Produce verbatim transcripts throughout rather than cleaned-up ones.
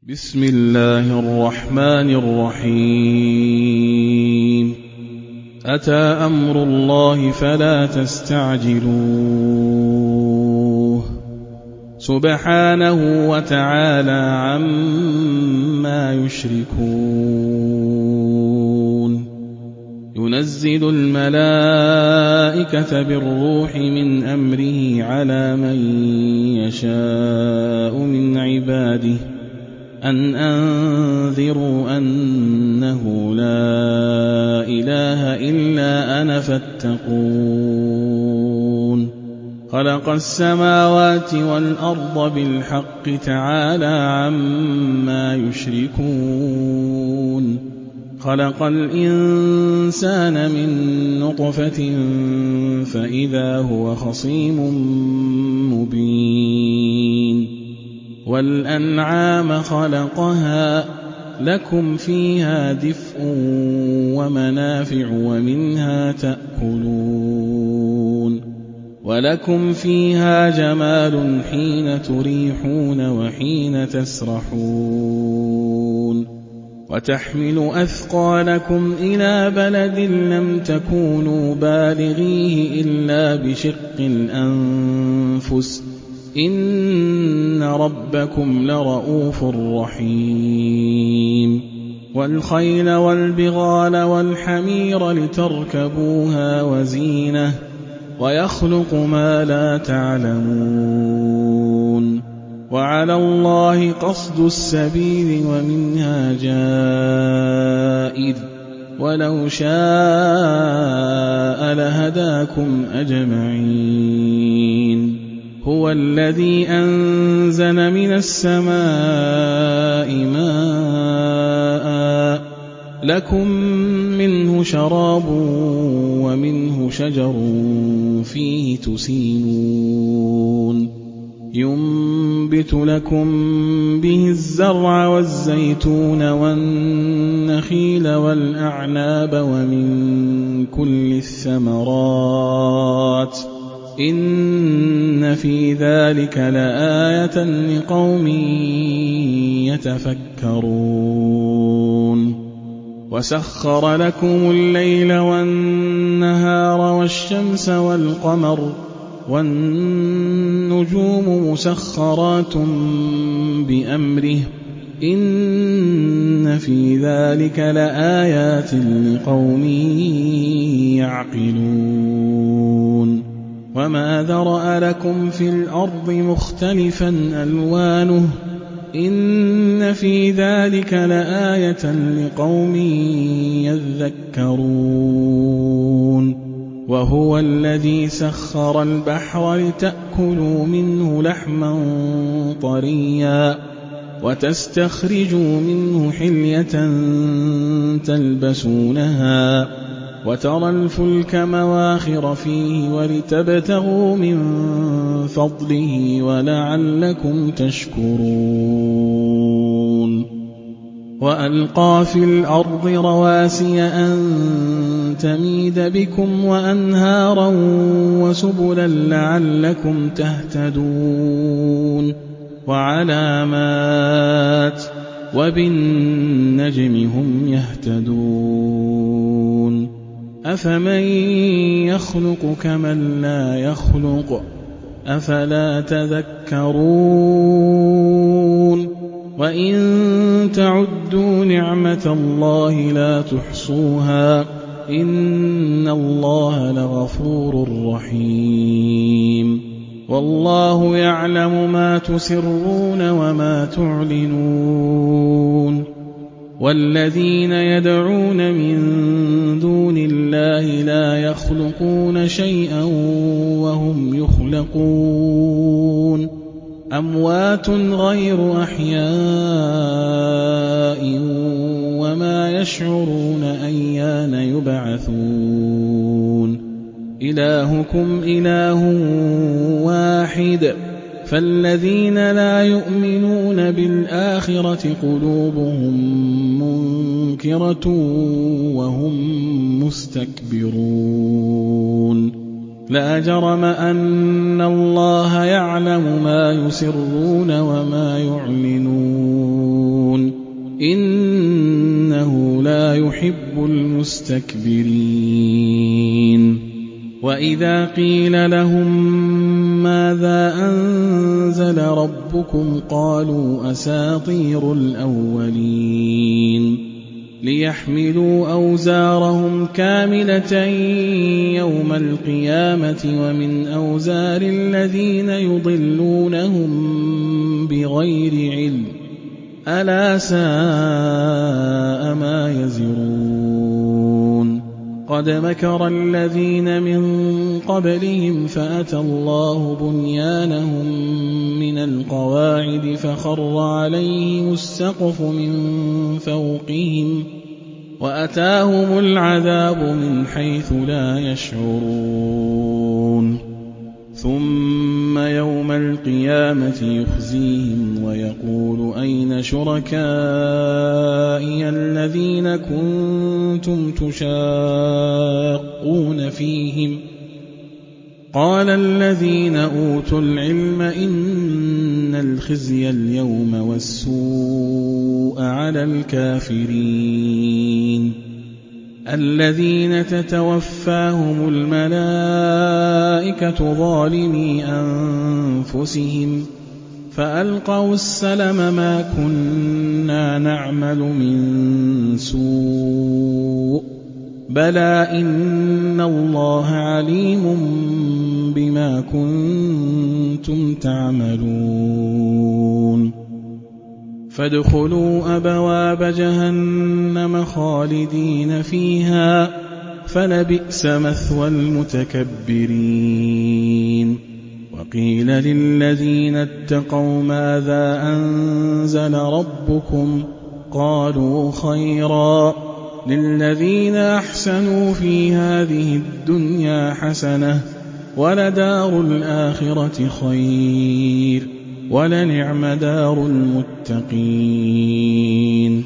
بسم الله الرحمن الرحيم أتى أمر الله فلا تستعجلوه سبحانه وتعالى عما يشركون ينزل الملائكة بالروح من أمره على من يشاء من عباده أن أنذروا أنه لا إله إلا أنا فاتقون خلق السماوات والأرض بالحق تعالى عما يشركون خلق الإنسان من نطفة فإذا هو خصيم مبين والأنعام خلقها لكم فيها دفء ومنافع ومنها تأكلون ولكم فيها جمال حين تريحون وحين تسرحون وتحمل أثقالكم إلى بلد لم تكونوا بالغيه إلا بشق الأنفس إن ربكم لرؤوف رحيم والخيل والبغال والحمير لتركبوها وزينة ويخلق ما لا تعلمون وعلى الله قصد السبيل ومنها جائر ولو شاء لهداكم أجمعين هو الذي أنزل من السماء ماء لكم منه شراب ومنه شجر فيه تسيمون ينبت لكم به الزرع والزيتون والنخيل والأعناب ومن كل الثمرات إن في ذلك لآية لقوم يتفكرون وسخر لكم الليل والنهار والشمس والقمر والنجوم مسخرات بأمره إن في ذلك لآيات لقوم يعقلون وما ذرأ لكم في الأرض مختلفا ألوانه إن في ذلك لآية لقوم يذكرون وهو الذي سخر البحر لتأكلوا منه لحما طريا وتستخرجوا منه حلية تلبسونها وترى الفلك مواخر فيه ولتبتغوا من فضله ولعلكم تشكرون وألقى في الأرض رواسي أن تميد بكم وأنهارا وسبلا لعلكم تهتدون وعلامات وبالنجم هم يهتدون أفمن يخلق كمن لا يخلق أفلا تذكرون وإن تعدوا نعمة الله لا تحصوها إن الله لغفور رحيم والله يعلم ما تسرون وما تعلنون والذين يدعون من دون الله لا يخلقون شيئا وهم يخلقون أموات غير أحياء وما يشعرون أيان يبعثون إلهكم إله واحد فالذين لا يؤمنون بالآخرة قلوبهم منكرة وهم مستكبرون لا جرم أن الله يعلم ما يسرون وما يعلنون يحب المستكبرين. وإذا قيل لهم ماذا أنزل ربكم قالوا أساطير الأولين ليحملوا أوزارهم كاملة يوم القيامة ومن أوزار الذين يضلونهم بغير علم ألا ساء ما يزرون. قد مكر الذين من قبلهم فأتى الله بنيانهم من القواعد فخر عليهم السقف من فوقهم وأتاهم العذاب من حيث لا يشعرون. ثم يوم القيامة يخزيهم ويقول أين شركائي الذين كنتم تشاقون فيهم قال الذين أوتوا العلم إن الخزي اليوم والسوء على الكافرين الذين تتوفاهم الملائكة ظالمي أنفسهم فألقوا السلم ما كنا نعمل من سوء بلى إن الله عليم بما كنتم تعملون. فادخلوا أبواب جهنم خالدين فيها فلبئس مثوى المتكبرين. وقيل للذين اتقوا ماذا أنزل ربكم قالوا خيرا للذين أحسنوا في هذه الدنيا حسنة ولدار الآخرة خير ولنعم دار المتقين.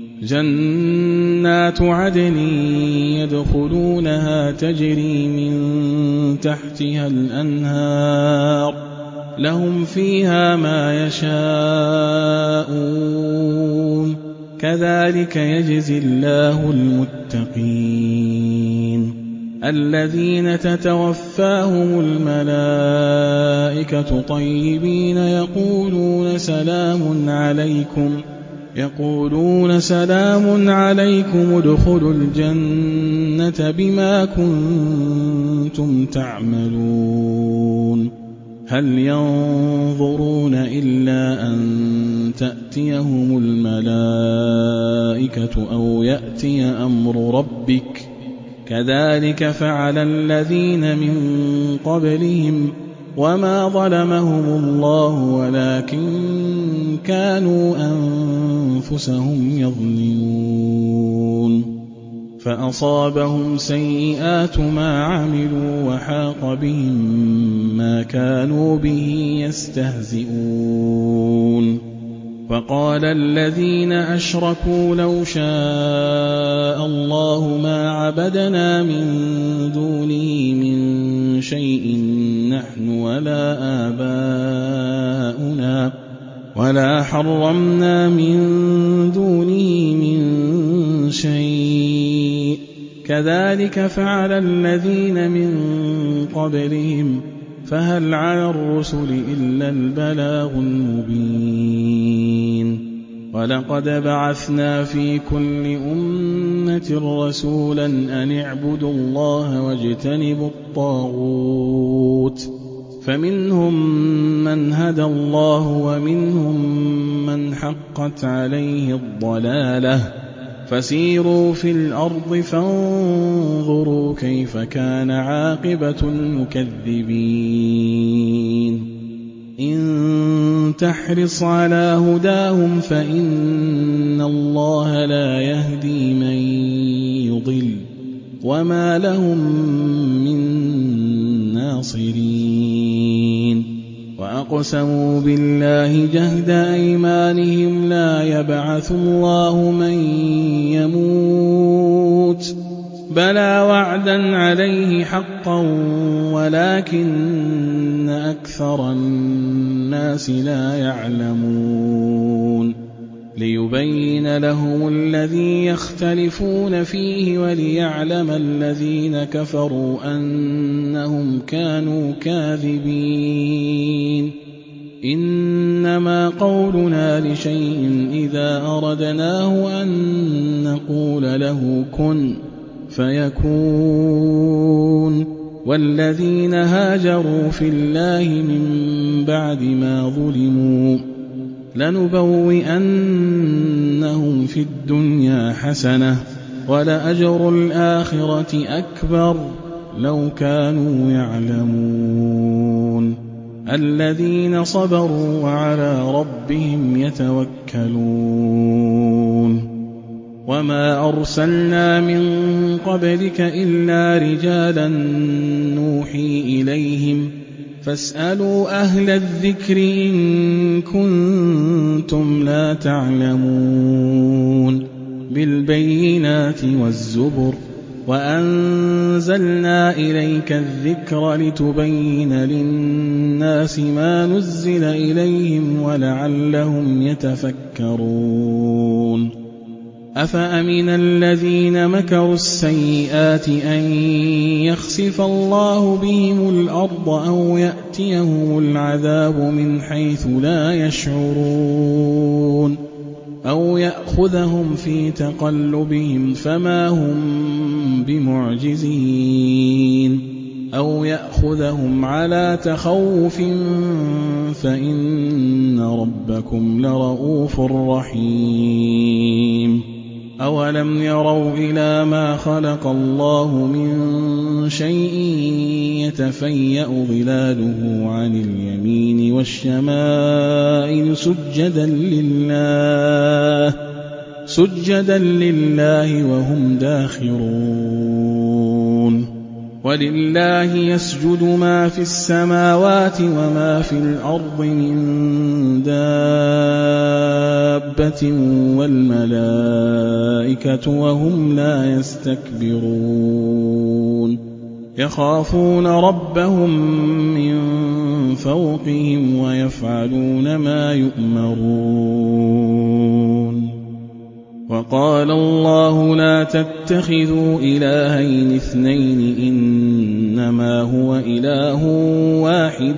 جنات عدن يدخلونها تجري من تحتها الأنهار لهم فيها ما يشاءون كذلك يجزي الله المتقين. الذين تتوفاهم الملائكة طيبين يقولون سلام عليكم يقولون سلام عليكم ادخلوا الجنة بما كنتم تعملون. هل ينظرون إلا أن تأتيهم الملائكة أو يأتي أمر ربك كذلك فعل الذين من قبلهم وما ظلمهم الله ولكن كانوا أنفسهم يظلمون. فأصابهم سيئات ما عملوا وحاق بهم ما كانوا به يستهزئون. وقال الذين أشركوا لو شاء الله ما عبدنا من دونه من شيء نحن ولا آباؤنا ولا حرمنا من دونه من شيء كذلك فعل الذين من قبلهم فهل على الرسل إلا البلاغ المبين. ولقد بعثنا في كل أمة رسولا أن اعبدوا الله واجتنبوا الطاغوت فمنهم من هدى الله ومنهم من حقت عليه الضلالة فسيروا في الأرض فانظروا كيف كان عاقبة المكذبين. إن تحرص على هداهم فإن الله لا يهدي من يضل وما لهم من ناصرين. وأقسموا بالله جهد أيمانهم لا يبعث الله من يموت بلى وعدا عليه حقا ولكن أكثر الناس لا يعلمون. ليبين لهم الذي يختلفون فيه وليعلم الذين كفروا أنهم كانوا كاذبين. إنما قولنا لشيء إذا أردناه أن نقول له كن فيكون. والذين هاجروا في الله من بعد ما ظلموا لنبوئنهم في الدنيا حسنة ولأجر الآخرة أكبر لو كانوا يعلمون. الذين صبروا وعلى ربهم يتوكلون. وما أرسلنا من قبلك إلا رجالا نوحي إليهم فاسألوا أهل الذكر إن كنتم لا تعلمون. بالبينات والزبر وأنزلنا إليك الذكر لتبين للناس ما نزل إليهم ولعلهم يتفكرون. أفأمن الذين مكروا السيئات أن يخسف الله بهم الأرض أو يأتيهم العذاب من حيث لا يشعرون أو يأخذهم في تقلبهم فما هم بمعجزين أو يأخذهم على تخوف فإن ربكم لرؤوف رحيم. أولم يروا إلى ما خلق الله من شيء يتفيأ ظلاله عن اليمين والشمائل سجدا لله سجدا لله وهم داخرون. ولله يسجد ما في السماوات وما في الأرض من دابة والملائكة وهم لا يستكبرون. يخافون ربهم من فوقهم ويفعلون ما يؤمرون. وقال الله لا تتخذوا إلهين اثنين إنما هو إله واحد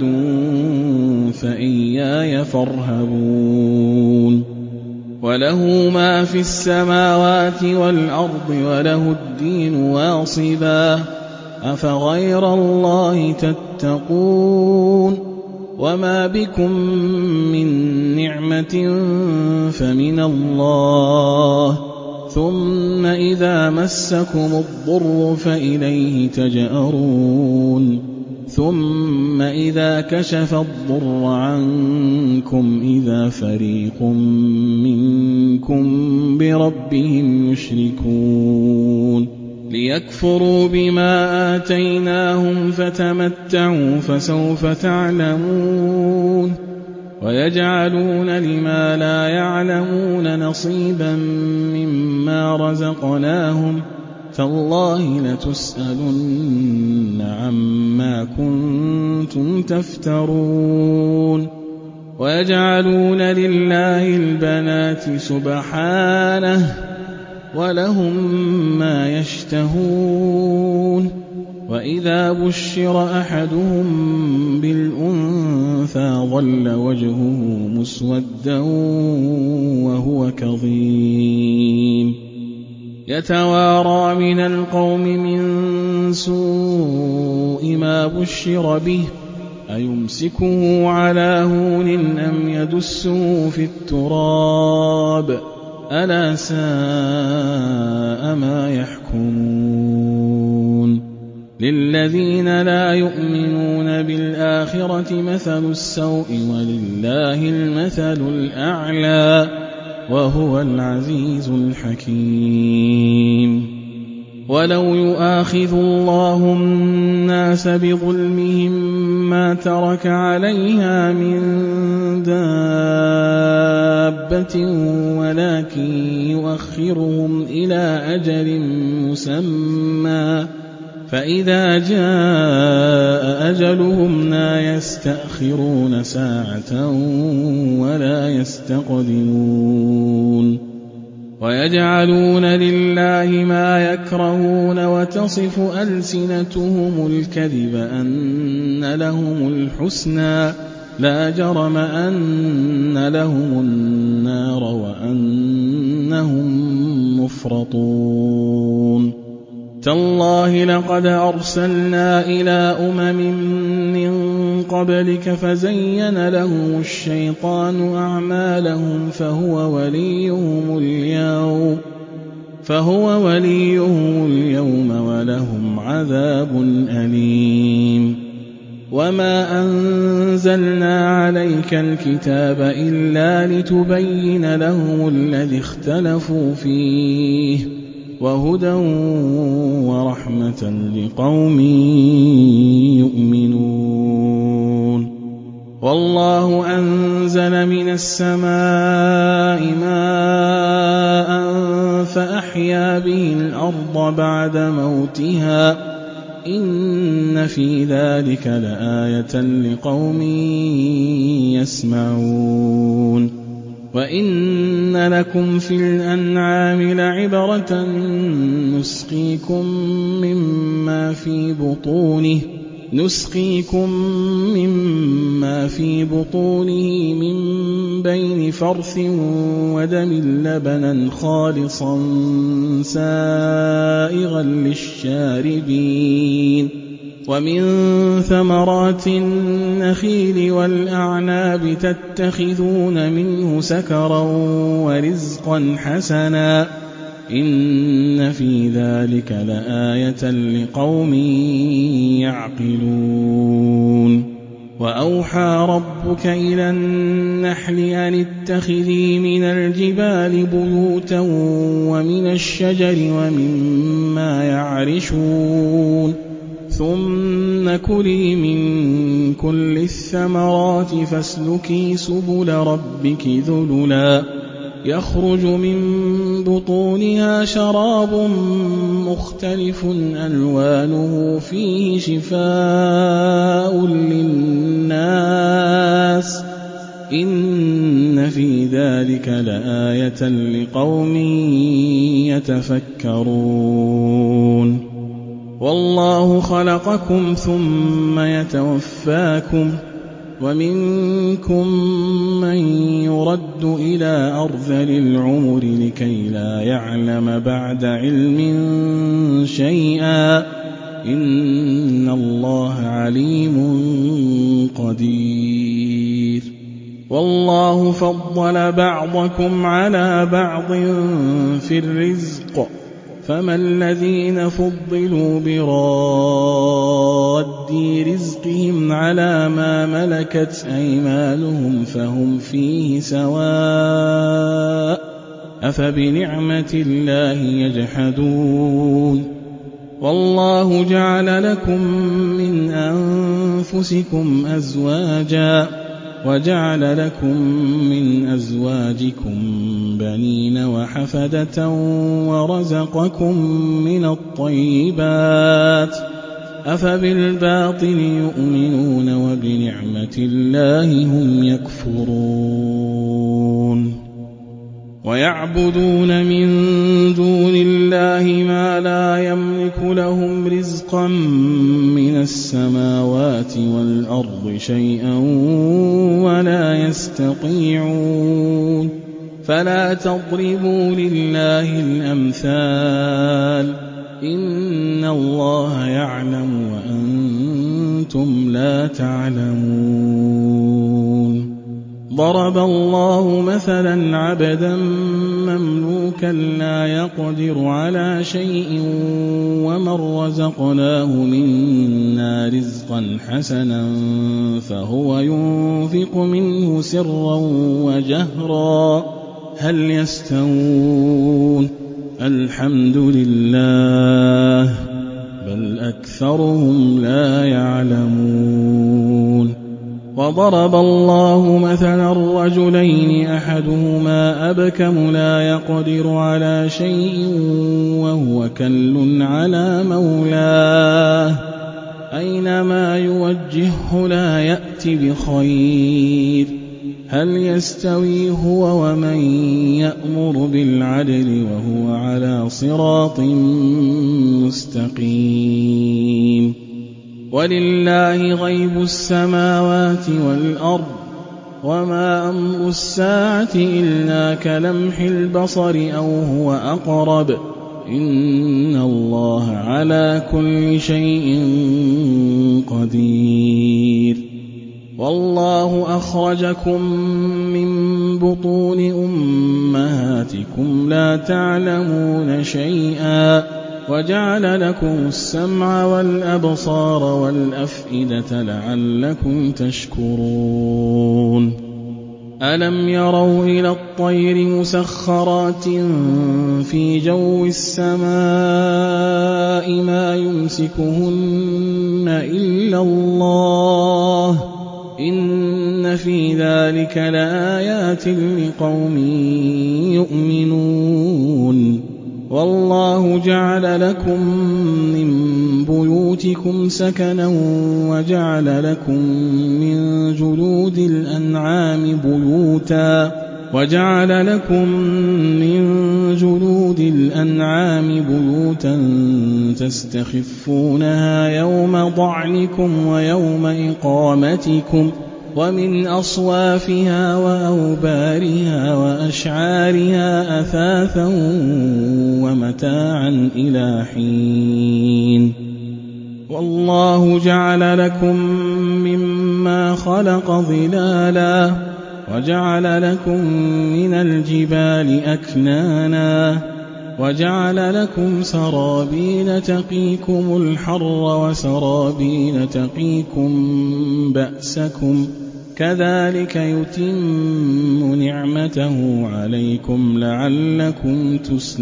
فإياي فارهبون. وله ما في السماوات والأرض وله الدين واصبا أفغير الله تتقون. وما بكم من نعمة فمن الله ثم إذا مسكم الضر فإليه تجأرون ثم إذا كشف الضر عنكم إذا فريق منكم بربهم يشركون. ليكفروا بما آتيناهم فتمتعوا فسوف تعلمون. ويجعلون لما لا يعلمون نصيبا مما رزقناهم تالله لتسألن عما كنتم تفترون. ويجعلون لله البنات سبحانه ولهم ما يشتهون. وإذا بشر أحدهم بالأنثى ظل وجهه مسودا وهو كظيم يتوارى من القوم من سوء ما بشر به أيمسكه على هون أم يدسه في التراب ألا ساء ما يحكمون. للذين لا يؤمنون بالآخرة مثل السوء ولله المثل الأعلى وهو العزيز الحكيم. ولو يؤاخذ الله الناس بظلمهم ما ترك عليها من دابة ولكن يؤخرهم إلى أجل مسمى فإذا جاء أجلهم لا يستأخرون ساعة ولا يستقدمون ويجعلون لله ما يكرهون وتصف ألسنتهم الكذب أن لهم الحسنى لا جرم أن لهم النار وأنهم مفرطون تالله لقد أرسلنا إلى أمم من قبلك فزين لهم الشيطان أعمالهم فهو وليهم اليوم فهو وليهم اليوم ولهم عذاب أليم وما أنزلنا عليك الكتاب إلا لتبين لهم الذي اختلفوا فيه وهدى ورحمة لقوم يؤمنون والله أنزل من السماء ماء فأحيا به الأرض بعد موتها إن في ذلك لآية لقوم يسمعون وإن لكم في الأنعام لعبرة نسقيكم مما في بطونه نسقيكم مما في بطونه من بين فرث ودم لبنا خالصا سائغا للشاربين ومن ثمرات النخيل والأعناب تتخذون منه سكرا ورزقا حسنا إن في ذلك لآية لقوم يعقلون وأوحى ربك إلى النحل أن اتخذي من الجبال بيوتا ومن الشجر ومما يعرشون ثم كلي من كل الثمرات فاسلكي سبل ربك ذللا يخرج من بطونها شراب مختلف ألوانه فيه شفاء للناس إن في ذلك لآية لقوم يتفكرون والله خلقكم ثم يتوفاكم ومنكم من يرد إلى أرذل العمر لكي لا يعلم بعد علم شيئا إن الله عليم قدير والله فضل بعضكم على بعض في الرزق فما الذين فضلوا براد رزقهم على ما ملكت أيمانهم فهم فيه سواء أفبنعمة الله يجحدون والله جعل لكم من أنفسكم أزواجا وجعل لكم من أزواجكم بنين وحفدة ورزقكم من الطيبات أفبالباطل يؤمنون وبنعمة الله هم يكفرون ويعبدون من دون الله ما لا يملك لهم رزقا من السماوات والأرض شيئا ولا يستطيعون فلا تضربوا لله الأمثال إن الله يعلم وأنتم لا تعلمون ضرب الله مثلا عبدا مملوكا لا يقدر على شيء ومن رزقناه منا رزقا حسنا فهو ينفق منه سرا وجهرا هل يستوون الحمد لله بل أكثرهم لا يعلمون وضرب الله مثلا الرجلين أحدهما أبكم لا يقدر على شيء وهو كل على مولاه أينما يوجهه لا يأت بخير هل يستوي هو ومن يأمر بالعدل وهو على صراط مستقيم ولله غيب السماوات والأرض وما أمر الساعة إلا كلمح البصر أو هو أقرب إن الله على كل شيء قدير والله أخرجكم من بطون أمهاتكم لا تعلمون شيئا وجعل لكم السمع والأبصار والأفئدة لعلكم تشكرون ألم يروا إلى الطير مسخرات في جو السماء ما يمسكهن إلا الله إن في ذلك لآيات لقوم يؤمنون والله جعل لكم من بيوتكم سكنا وجعل لكم من جلود الأنعام بيوتا وجعل لكم من جلود الأنعام بيوتا تستخفونها يوم ضعنكم ويوم إقامتكم ومن أصوافها وأوبارها وأشعارها أثاثا ومتاعا إلى حين والله جعل لكم مما خلق ظلالا وجعل لكم من الجبال أكنانا وجعل لكم سرابيل تقيكم الحر وسرابيل تقيكم بأسكم كذلك يتم نعمته عليكم لعلكم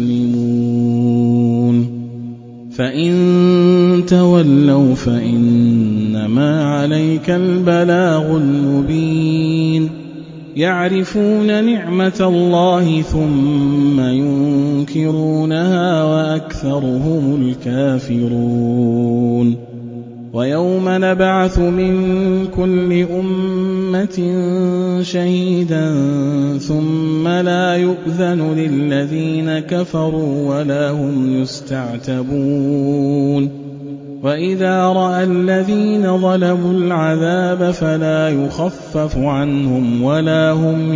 تسلمون فإن تولوا فإنما عليك البلاغ المبين يعرفون نعمة الله ثم ينكرونها وأكثرهم الكافرون ويوم نبعث من كل أمة شهيدا ثم لا يؤذن للذين كفروا ولا هم يستعتبون وإذا رأى الذين ظلموا العذاب فلا يخفف عنهم ولا هم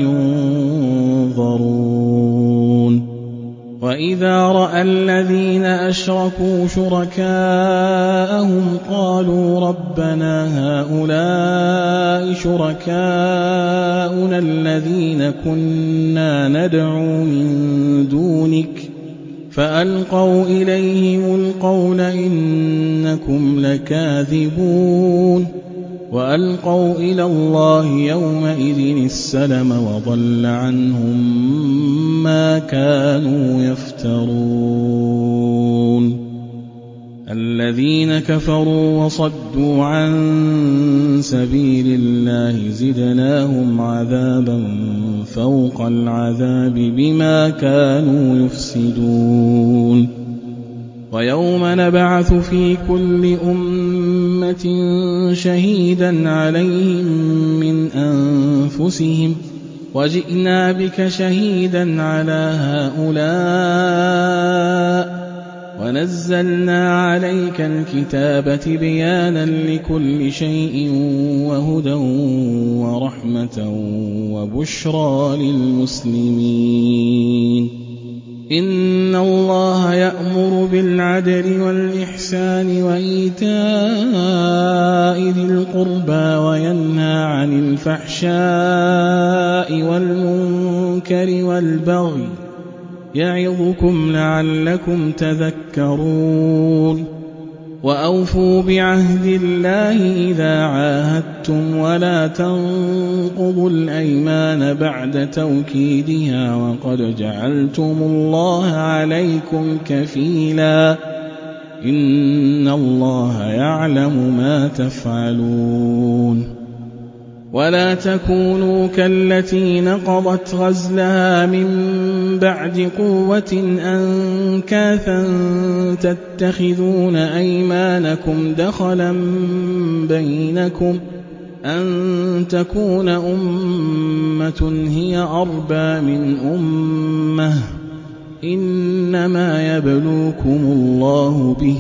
ينظرون وإذا رأى الذين أشركوا شركاءهم قالوا ربنا هؤلاء شركاؤنا الذين كنا ندعو من دونك فألقوا إليهم القول إنكم لكاذبون وألقوا إلى الله يومئذ السلم وضل عنهم ما كانوا يفترون الذين كفروا وصدوا عن سبيل الله زدناهم عذابا فوق العذاب بما كانوا يفسدون ويوم نبعث في كل أمة شهيدا عليهم من أنفسهم وجئنا بك شهيدا على هؤلاء ونزلنا عليك الكتاب بيانا لكل شيء وهدى ورحمة وبشرى للمسلمين إن الله يأمر بالعدل والإحسان وإيتاء ذي القربى وينهى عن الفحشاء والمنكر والبغي يعظكم لعلكم تذكرون وأوفوا بعهد الله إذا عاهدتم ولا تنقضوا الأيمان بعد توكيدها وقد جعلتم الله عليكم كفيلا إن الله يعلم ما تفعلون ولا تكونوا كالتي نقضت غزلها من بعد قوة أنكاثا تتخذون أيمانكم دخلا بينكم أن تكون أمة هي أربى من أمة إنما يبلوكم الله به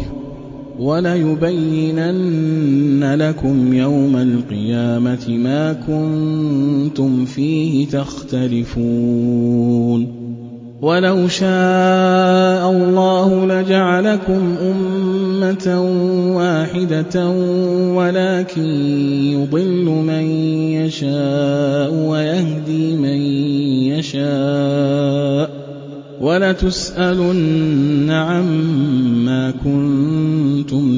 وليبينن لكم يوم القيامة ما كنتم فيه تختلفون ولو شاء الله لجعلكم أمة واحدة ولكن يضل من يشاء ويهدي من يشاء ولتسألن عما كنتم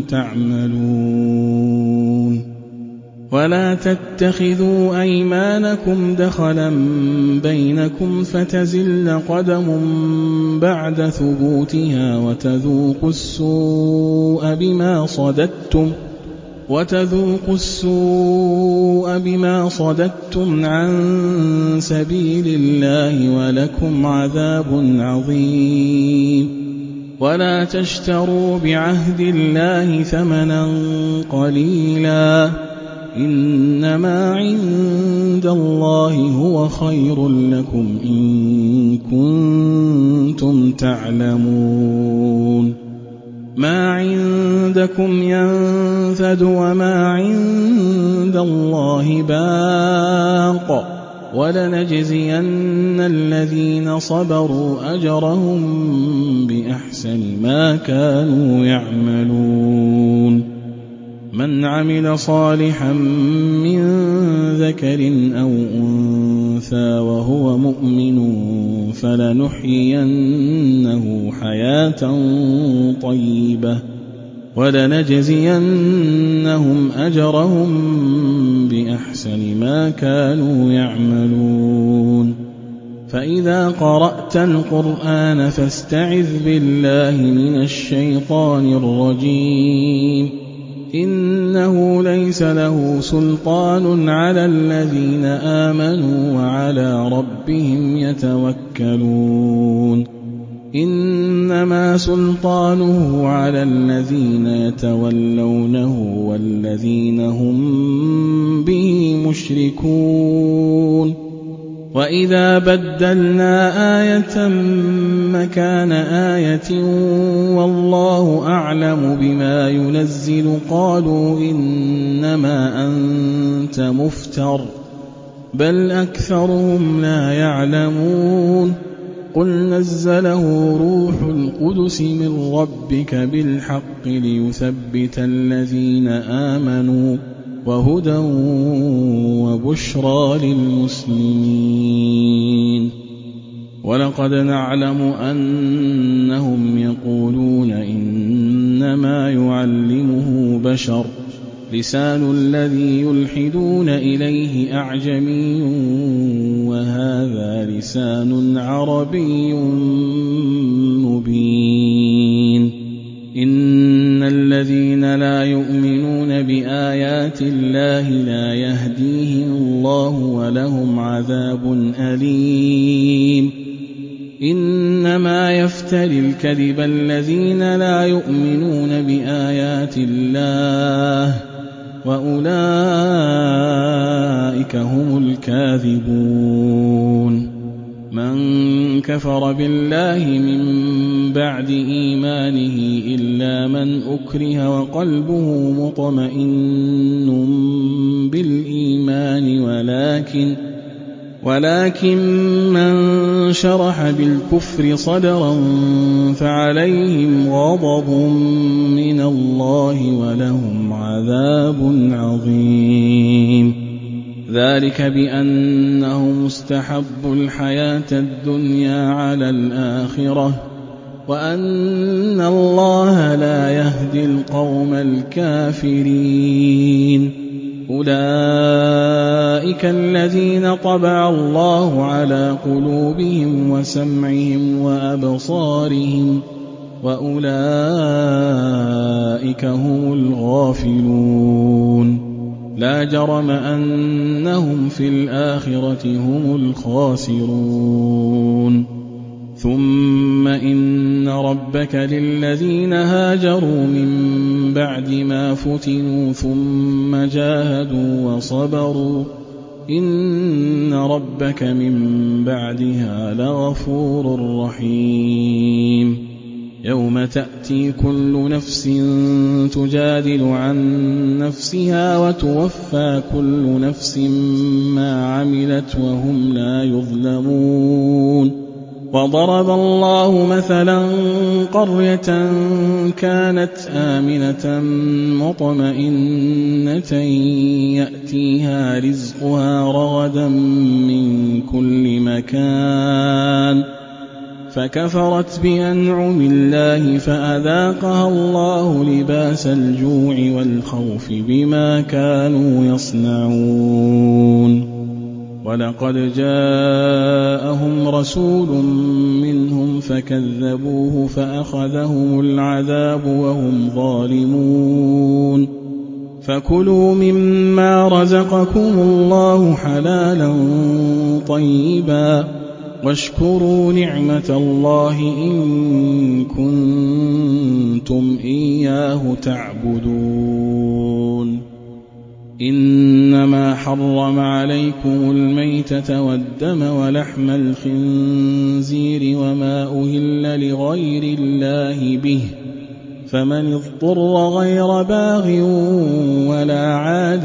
تعملون ولا تتخذوا أيمانكم دخلا بينكم فتزل قدم بعد ثبوتها وتذوقوا السوء بما صددتم وتذوقوا السوء بما صددتم عن سبيل الله ولكم عذاب عظيم ولا تشتروا بعهد الله ثمنا قليلا إنما عند الله هو خير لكم إن كنتم تعلمون ما عندكم ينفد وما عند الله باق ولنجزين الذين صبروا أجرهم بأحسن ما كانوا يعملون من عمل صالحا من ذكر أو أنثى وهو مؤمن فلنحيينه حياة طيبة ولنجزينهم أجرهم بأحسن ما كانوا يعملون فإذا قرأت القرآن فاستعذ بالله من الشيطان الرجيم إنه ليس له سلطان على الذين آمنوا وعلى ربهم يتوكلون إنما سلطانه على الذين يتولونه والذين هم به مشركون وإذا بدلنا آية مكان آية والله أعلم بما ينزل قالوا إنما أنت مفتر بل أكثرهم لا يعلمون قل نزله روح القدس من ربك بالحق ليثبت الذين آمنوا وهدى وبشرى للمسلمين ولقد نعلم أنهم يقولون إنما يعلمه بشر لسان الذي يلحدون إليه أعجمي وهذا لسان عربي مبين إن الذين لا يؤمنون بآيات الله لا يهديهم الله ولهم عذاب أليم إنما يفتري الكذب الذين لا يؤمنون بآيات الله وأولئك هم الكاذبون من كفر بالله من بعد إيمانه إلا من أكره وقلبه مطمئن بالإيمان ولكن ولكن من شرح بالكفر صدرا فعليهم غضب من الله ولهم عذاب عظيم ذلك بأنهم استحبوا الحياة الدنيا على الآخرة وأن الله لا يهدي القوم الكافرين أولئك الذين طبع الله على قلوبهم وسمعهم وأبصارهم وأولئك هم الغافلون لا جرم أنهم في الآخرة هم الخاسرون ثم إن ربك للذين هاجروا من بعد ما فتنوا ثم جاهدوا وصبروا إن ربك من بعدها لغفور رحيم يوم تأتي كل نفس تجادل عن نفسها وتوفى كل نفس ما عملت وهم لا يظلمون وضرب الله مثلا قرية كانت آمنة مطمئنة يأتيها رزقها رغدا من كل مكان فكفرت بأنعم الله فأذاقها الله لباس الجوع والخوف بما كانوا يصنعون ولقد جاءهم رسول منهم فكذبوه فأخذهم العذاب وهم ظالمون فكلوا مما رزقكم الله حلالا طيبا واشكروا نعمة الله إن كنتم إياه تعبدون إنما حرم عليكم الميتة والدم ولحم الخنزير وما أهل لغير الله به فمن اضطر غير باغ ولا عاد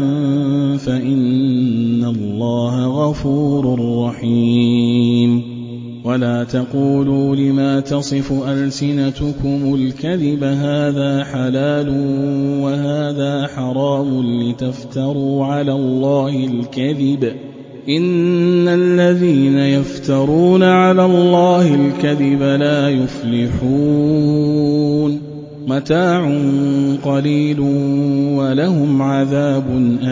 فإن الله غفور رحيم ولا تقولوا لما تصف ألسنتكم الكذب هذا حلال وهذا حرام لتفتروا على الله الكذب إن الذين يفترون على الله الكذب لا يفلحون متاع قليل ولهم عذاب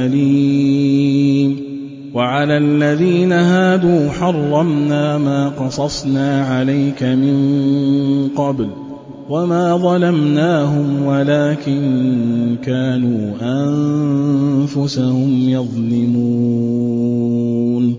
أليم وعلى الذين هادوا حرمنا ما قصصنا عليك من قبل وما ظلمناهم ولكن كانوا أنفسهم يظلمون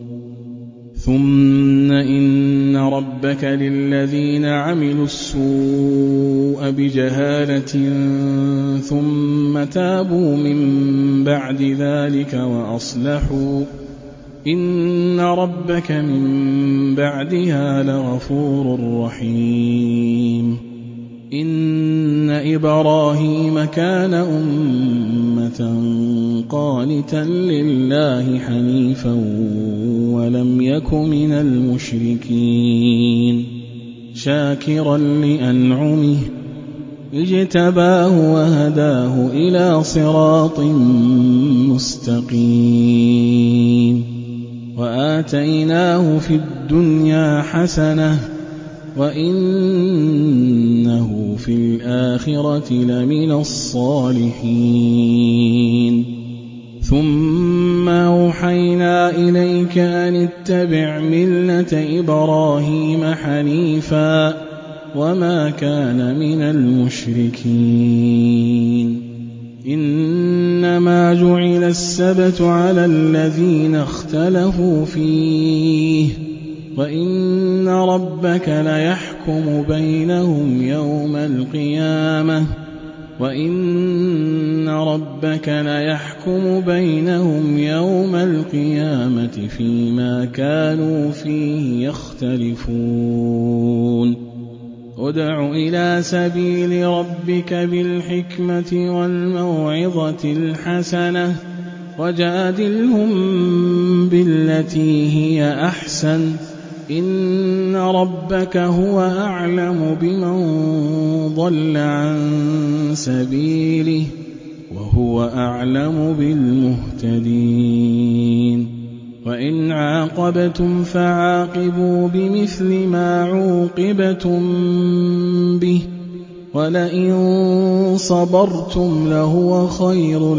ثم إن ربك للذين عملوا السوء بجهالة ثم تابوا من بعد ذلك وأصلحوا إن ربك من بعدها لغفور رحيم إن إبراهيم كان أمة قانتا لله حنيفا ولم يك من المشركين شاكرا لأنعمه اجتباه وهداه إلى صراط مستقيم وآتيناه في الدنيا حسنة وإنه في الآخرة لمن الصالحين ثم أوحينا إليك أن اتبع ملة إبراهيم حنيفا وما كان من المشركين إنما جعل السبت على الذين اختلفوا فيه وإن ربك ليحكم بينهم يوم القيامة وإن ربك ليحكم بينهم يوم القيامة فيما كانوا فيه يختلفون ادع إلى سبيل ربك بالحكمة والموعظة الحسنة وجادلهم بالتي هي أحسن إن ربك هو أعلم بمن ضل عن سبيله وهو أعلم بالمهتدين وإن عاقبتم فعاقبوا بمثل ما عوقبتم به ولئن صبرتم لهو خير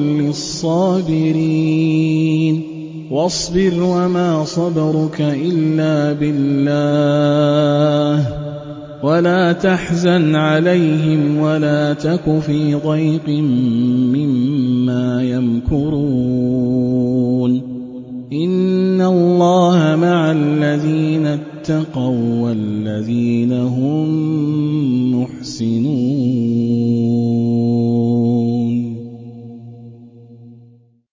للصابرين واصبر وما صبرك إلا بالله ولا تحزن عليهم ولا تك في ضيق مما يمكرون اتَّقَوا وَّالَّذِينَ هُم